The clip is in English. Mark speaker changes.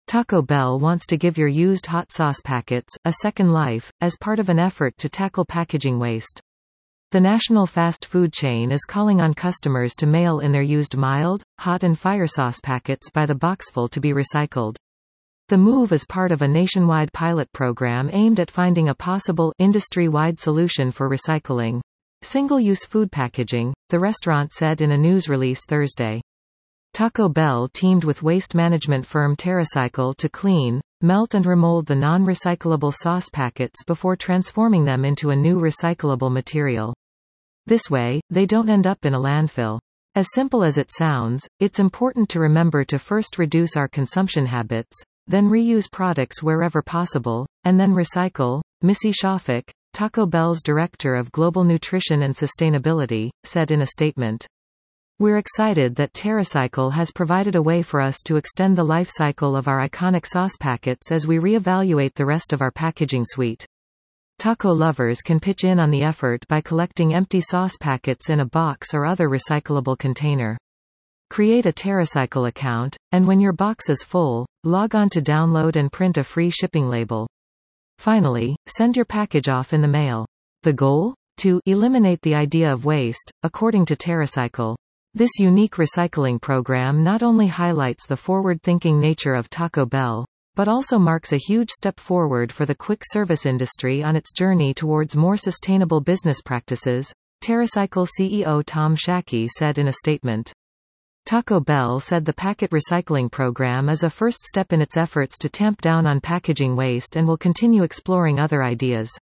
Speaker 1: Taco Bell wants to give your used hot sauce packets a second life, as part of an effort to tackle packaging waste. The national fast food chain is calling on customers to mail in their used mild, hot and fire sauce packets by the boxful to be recycled. The move is part of a nationwide pilot program aimed at finding a possible industry-wide solution for recycling single-use food packaging, the restaurant said in a news release Thursday. Taco Bell teamed with waste management firm TerraCycle to clean, melt and remold the non-recyclable sauce packets before transforming them into a new recyclable material. This way, they don't end up in a landfill. As simple as it sounds, it's important to remember to first reduce our consumption habits, then reuse products wherever possible, and then recycle, Missy Shafik, Taco Bell's Director of Global Nutrition and Sustainability, said in a statement. We're excited that TerraCycle has provided a way for us to extend the life cycle of our iconic sauce packets as we reevaluate the rest of our packaging suite. Taco lovers can pitch in on the effort by collecting empty sauce packets in a box or other recyclable container. Create a TerraCycle account, and when your box is full, log on to download and print a free shipping label. Finally, send your package off in the mail. The goal? To eliminate the idea of waste, according to TerraCycle. This unique recycling program not only highlights the forward-thinking nature of Taco Bell, but also marks a huge step forward for the quick service industry on its journey towards more sustainable business practices, TerraCycle CEO Tom Schaake said in a statement. Taco Bell said the packet recycling program is a first step in its efforts to tamp down on packaging waste and will continue exploring other ideas.